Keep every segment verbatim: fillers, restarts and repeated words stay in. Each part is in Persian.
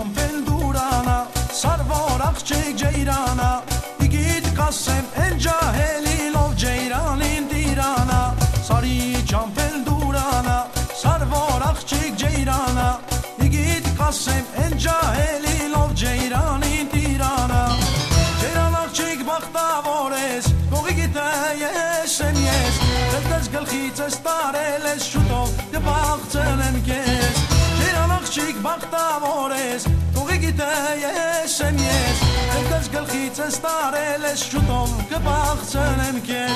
جامپل دورانا سروارق چه جیرانا دیگید قسم الجاهلی لو جیرانین دیرانا ساری جامپل دورانا سروارق چه جیرانا دیگید قسم الجاهلی لو جیرانین دیرانا جیرانق چه بختا وارس کوگی گیتایشن یس دلدز گل خیت استارلش شدو دباختن کس جیرانق چه بختا وارس کوگی گیتایشن یس دلدز گل خیت استارلش شدو دباختن کس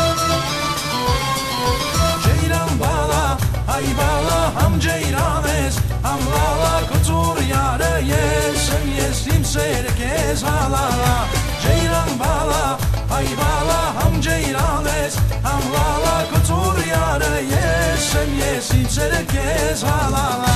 جیران بالا ای بالا هم جیرانش هم لالا کتور یاره یسن یسیم سرکز hala جیران بالا ای بالا هم جیرانش هم لالا کتور یاره یسن یسیم سرکز hala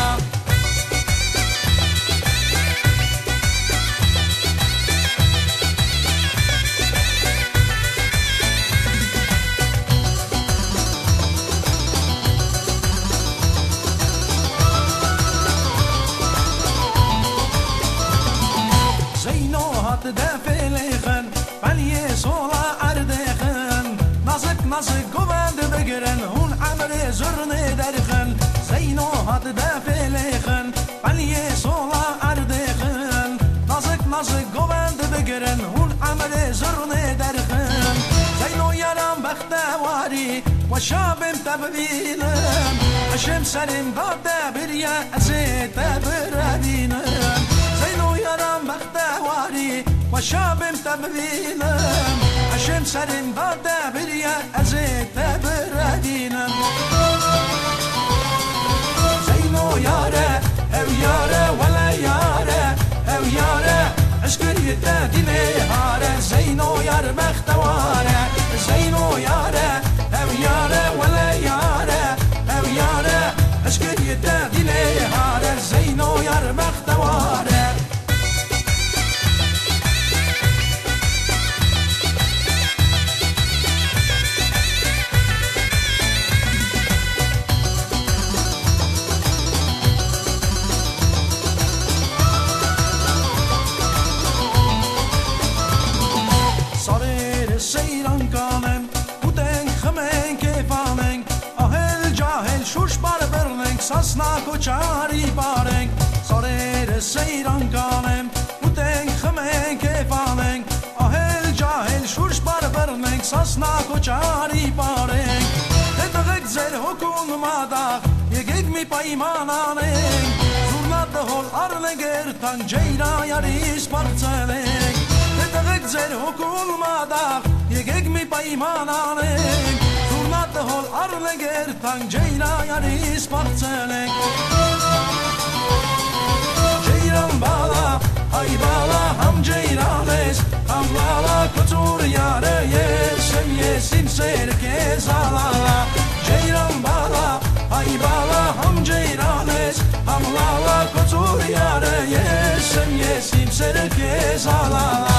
دفلخن ولی سولا اردخن نازک نازک گوند بگرن هون عمر زرن درخن زینو هات دفلخن ولی سولا اردخن نازک نازک گوند بگرن هون عمر زرن درخن زینو یارم بختواری و شابم تبوینم اشم سرم داده بریا ازیت برابینم زینو یارم بختواری و شابم تبوینم اشم سرم داده بریا ازیت برابینم زینو یاره او یاره ولا یاره او یاره اشکریت دینه هاره زینو یار بختواره زینو یاره او یاره ولا یاره او یاره اشکریت دینه هاره زینو یار بختواره سیران کانم بودن خمن کفانن آهل جاهل شوش بار برنگ ساسنا کوچاری بارنگ سارر سیران کانم بودن خمن کفانن آهل جاهل شوش بار برنگ ساسنا کوچاری بارنگ تدغک زر حکوم مادا یگگ می پایمانانن زورنا دهول ارلگر تن جیرا یاریس پارچلنگ تدغک زر حکوم مادا یگگ می پایمانانن زورنا دهول ارلگر تن جیرا یاریس پارچلنگ جیران بالا ای بالا هم جیرانش هم لالا کتور یاره یسم یسیم سرکز hala جیران بالا ای بالا هم جیرانش هم لالا کتور یاره یسم یسیم سرکز hala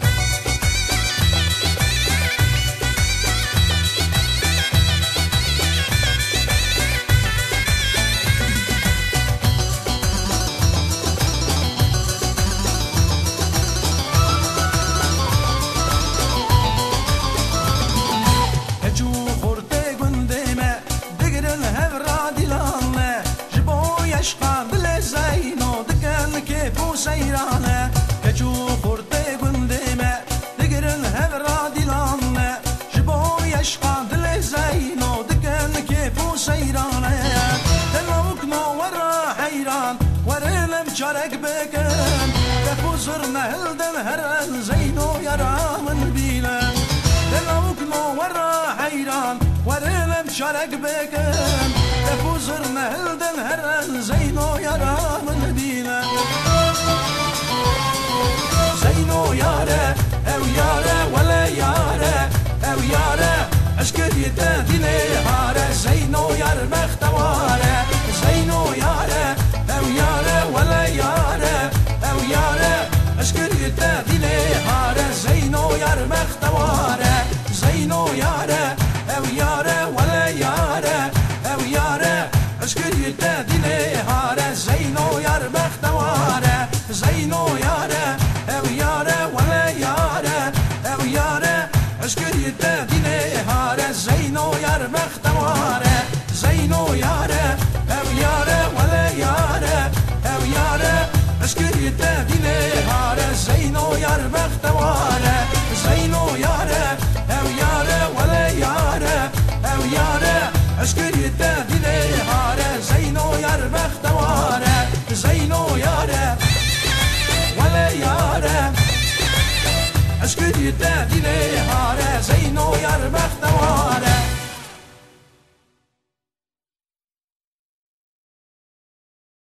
سیرانه کجو خورده گندمه دگرن هورا دیلانه جبوی عشقا دل زینو دگن کیفو سیرانه دلوک نورا حیران ورلم چارک بکن دفو زرنه هلدن هرن زینو یرامن بیلن دلوک نورا حیران ورلم چارک بکن دفو زرنه هلدن هرن زینو یرامن بیلن زینو یاره او یاره ولا یاره او یاره اشکریت دینه هاره زینو یار بختواره زینو یاره او یاره ولا یاره او یاره اشکریت دینه هاره زینو یار بختواره زینو یاره او یاره ولا یاره او یاره اشکریت دینه هاره زینو یار بختواره دینه هاره زینو یار بختواره زینو یاره او یاره ولی یاره او یاره اشکری دینه هاره زینو یار بختواره زینو یاره ولی یاره اشکری دینه هاره زینو یار بختواره